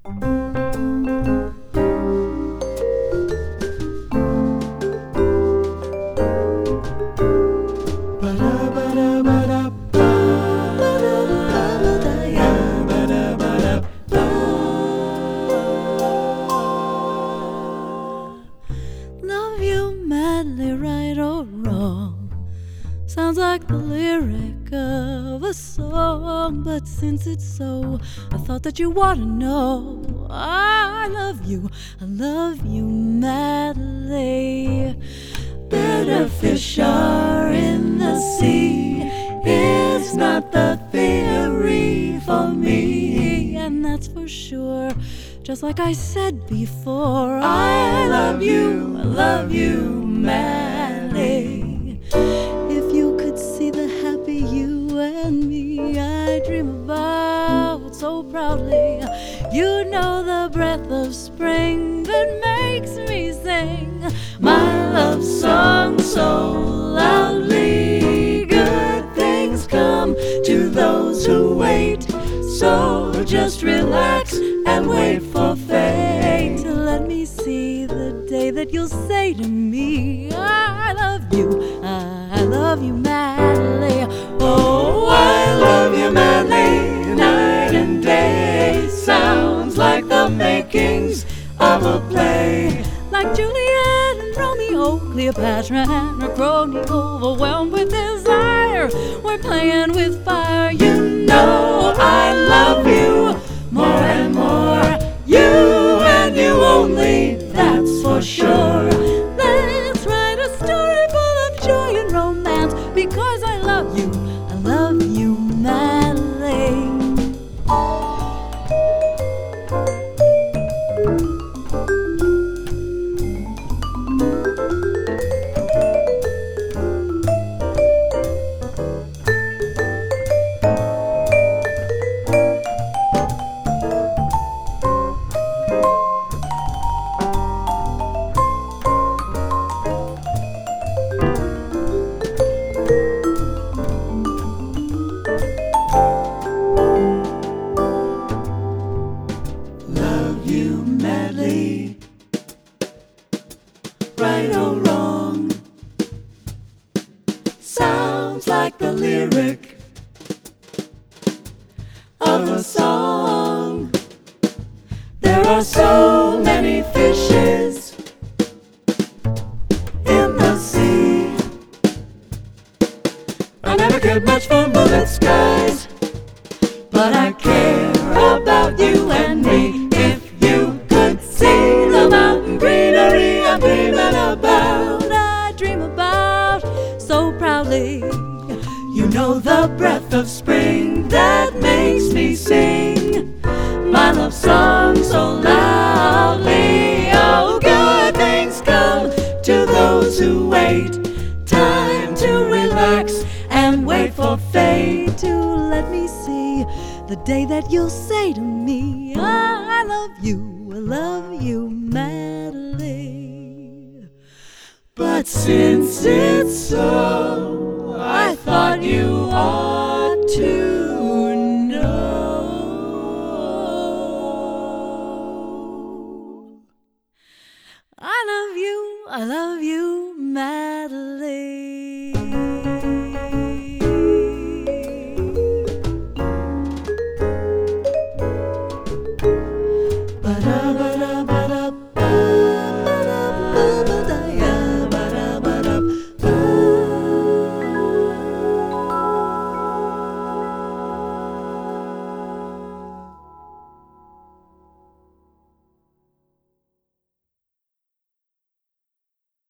Love you madly, right or wrong. Sounds like the lyric of a song, but since it's so, I thought that you ought to know. I love you madly. Better fish are in the sea. It's not the theory for me, and that's for sure. Just like I said before, I love you madly. If you could see the happy you and me I dream about so proudly, you know the breath of spring that makes me sing my love song so loudly. Good things come to those who wait, so just relax and wait for fate to let me see the day that you'll say to me, I love you madly. Oh, I love you madly, night and day. Sounds like the makings of a play, like Juliet and Romeo, Cleopatra and her crony, overwhelmed with desire. We're playing with fire, you know I love you more and more. You and you only, that's for sure. Let's write a story full of joy and romance, because I love you madly. Madly, right or wrong, sounds like the lyric of a song. There are so many fishes in the sea. I never cared much for moonlit skies, but I care about you and me. So proudly, you know the breath of spring that makes me sing my love song so loudly. Oh, good things come to those who wait. Time to relax and wait for fate to let me see the day that you'll say to me, I love you madly. But since it's so, I thought you ought to know. I love you madly. But